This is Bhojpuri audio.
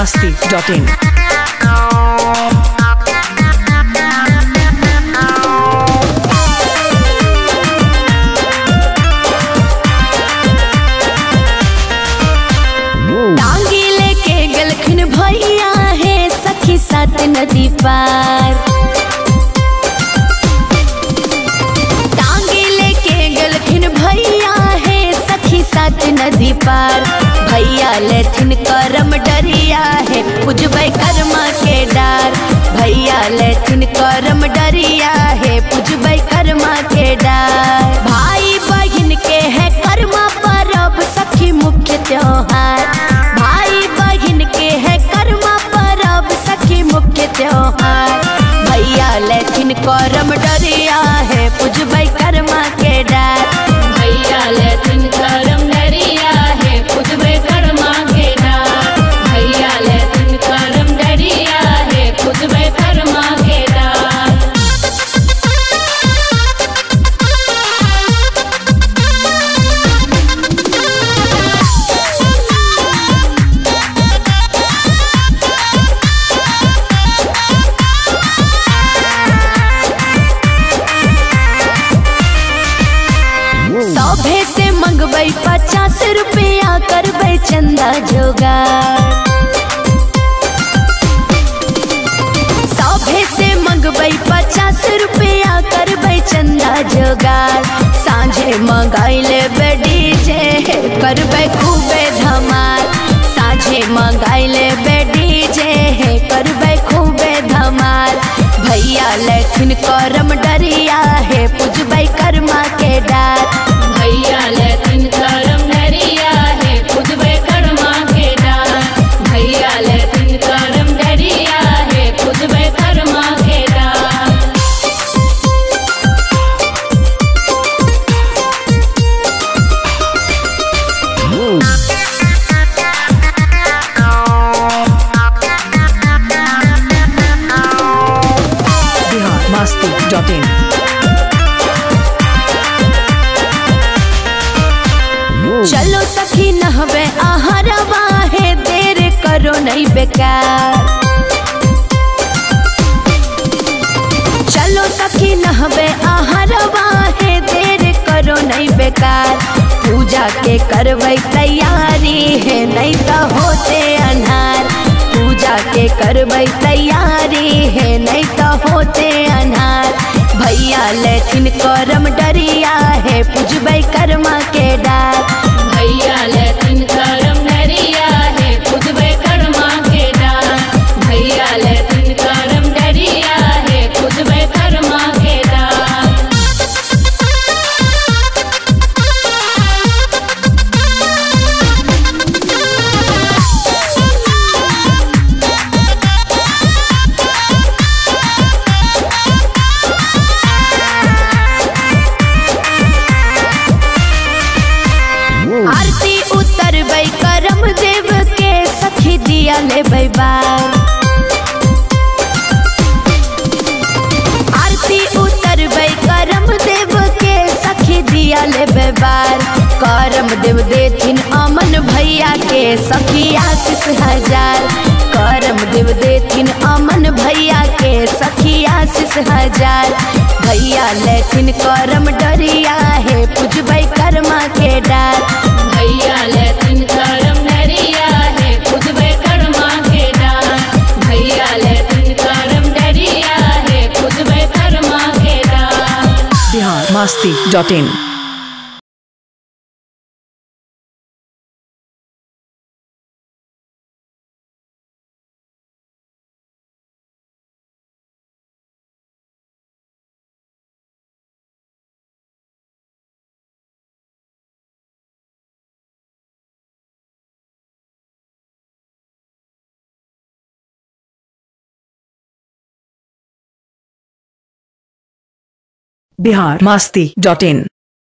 biharmasti.in। टांगी लेके गलखिन भैया है सखी सात नदी पार। टांगी लेके गलखिन भैया है सखी सात नदी पार। भैया लेथिन करम डरिया है पूजबै कर्मा के डार। भैया लेथिन करम डरिया है पूजबै कर्मा के डार। भाई बहन के है कर्मा परब सखी मुख्य त्योहार। भाई बहन के है कर्मा परब सखी मुख्य त्योहार। भैया लेथिन करम डरिया है पूजबै कर्मा के डार। भैया लेथिन करम डरिया है पूजबै कर्मा के डार। भैया लेथिन करम डरिया है पूजबै कर्मा के डार। सभे से मंगबै 50 रुपया करबै चंदा जोगार। सभे से मंगबै 50 रुपया करबै चंदा जोगार। सांझे मंगाई लेबै डीजे करबै खूबे धमाल। सांझे मंगाई लेबै डीजे करबै खूबे धमाल। भैया लेथिन करम डरिया है पूजबै कर्मा के डार। भैया लेथिन करम डरिया है पूजबै कर्मा के डार। भैया लेथिन करम डरिया है पूजबै कर्मा के डार। biharmasti.in। चलो सखी नहबे आहरवा है देर करो नहीं बेकार। चलो सखी नहबे आहरवा है देर करो नहीं बेकार। पूजा के करबै तैयारी है नहीं तो होते अनहार। पूजा के करबै तैयारी है नहीं तो होते अनहार। भैया लेथिन करम डरिया है पूजबै कर्मा के डार। भैया लेथिन करम डरिया है पूजबै कर्मा के डार। भैया लेथिन करम डरिया है पूजबै कर्मा के डार। आरती उतरबै करम देव के सखी दिया लेबै बार। आरती उतरबै करम देव के सखी दिया लेबै बार। करम देव देथिन अमन भैया के सखी आशीष हजार। करम देव देथिन अमन भैया के सखी आशीष हजार। भैया लेथिन करम डरिया है पूजबै कर्मा के डार। भैया लेथिन करम डरिया है पूजबै कर्मा के डार। भैया लेथिन करम डरिया है पूजबै कर्मा के डार। biharmasti.in। biharmasti.in।